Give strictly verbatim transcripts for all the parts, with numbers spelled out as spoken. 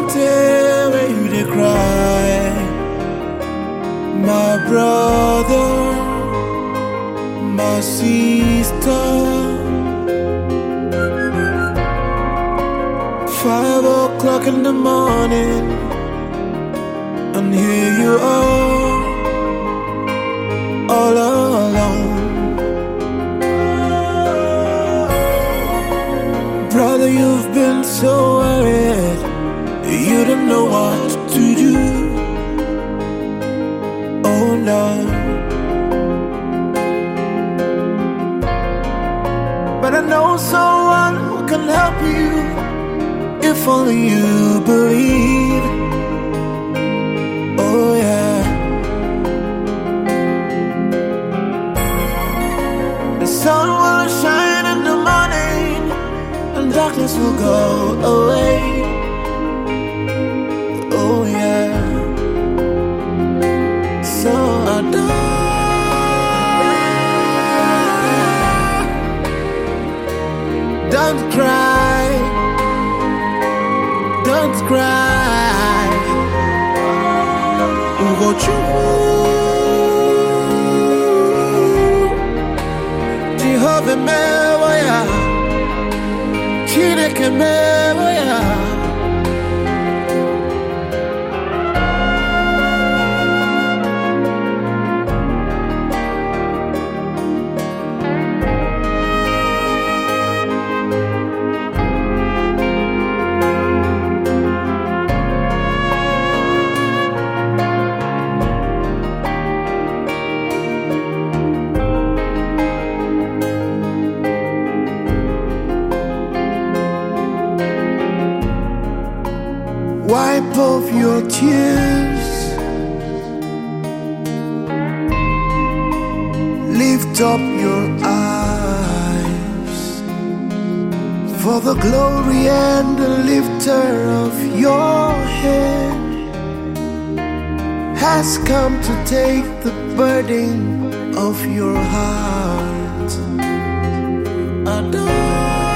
tell where you dey cry, my brother, my sister. Five o'clock in the morning, and here you are, all alone. Brother, you've been so worried, you don't know what to do. Oh no. But I know someone who can help you, if only you believe. Oh yeah. The sun will shine in the morning, and darkness will go away. Oh yeah. So I don't, don't cry, don't cry. Ugo chuku, Jehovah mewaya, Chineke mewaya. Wipe off your tears, lift up your eyes, for the glory and the lifter of your head has come to take the burden of your heart. Adore,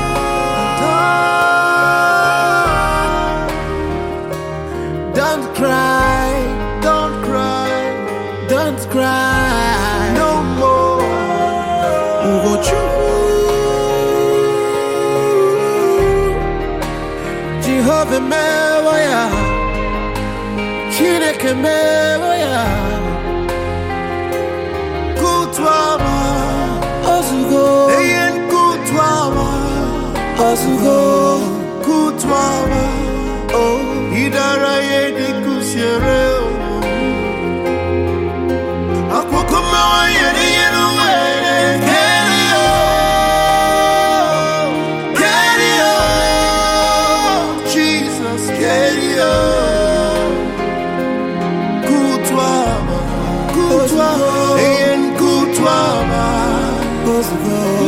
don't cry, don't cry, don't cry no more. Ugo chuku, Jehovah mewaya, Chineke mewaya. Kutwama, Ozugo, Eyen kutwama, Ozugo, kutwama. Oh, idara yedi kusiere. Akwokoma yedi yenuwe. Carry on, carry on, Jesus, carry on. Kutwama, kutwama, eyen kutwama.